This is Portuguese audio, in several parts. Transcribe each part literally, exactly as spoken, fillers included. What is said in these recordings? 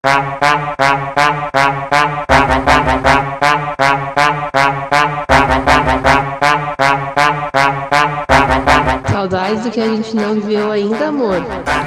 Saudades do que a gente não viveu ainda, amor.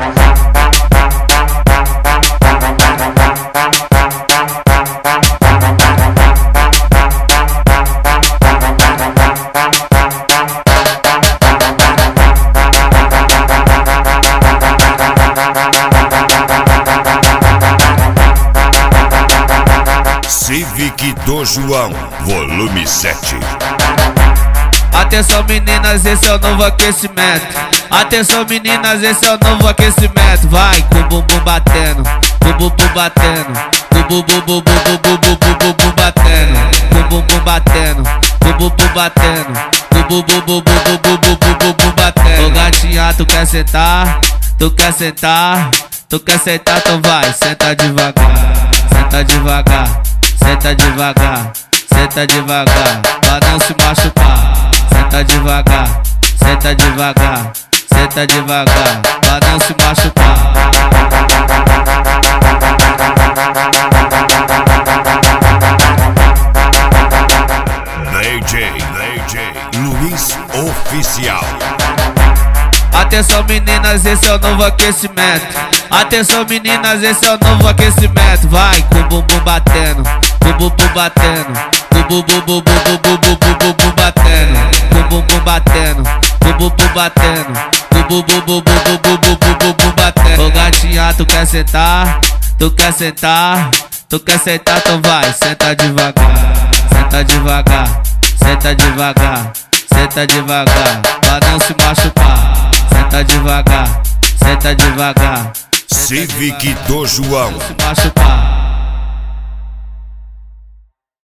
Civic do João, volume sete. Atenção meninas, esse é o novo aquecimento. Atenção meninas, esse é o novo aquecimento. Vai com o bumbum batendo, com o bumbum batendo, com o bumbum bumbum bumbum bumbum bumbum batendo, com o bumbum batendo, com o bumbum batendo, com o bumbum bumbum bumbum bumbum bumbum batendo. Ô gatinha, tu quer sentar? Tu quer sentar? Tu quer sentar? Então vai, senta devagar, senta devagar, senta devagar, senta devagar, pra não se machucar. Senta devagar, senta devagar, senta devagar, pra não se machucar. D J, D J Luiz Oficial. Atenção meninas, esse é o novo aquecimento. Atenção meninas, esse é o novo aquecimento. Vai com o bumbum batendo, com o bumbum batendo, com o bumbum bumbum bumbum bumbum bumbum batendo, com o bumbum batendo, com o bumbum batendo, com o bumbum bumbum bumbum bumbum bumbum batendo. Ô gatinha, tu quer sentar? Tu quer sentar? Tu quer sentar? Então vai, senta devagar, senta devagar, senta devagar, senta devagar, pra não se machucar. Senta devagar, senta devagar, Civic do João. pra não se machucar.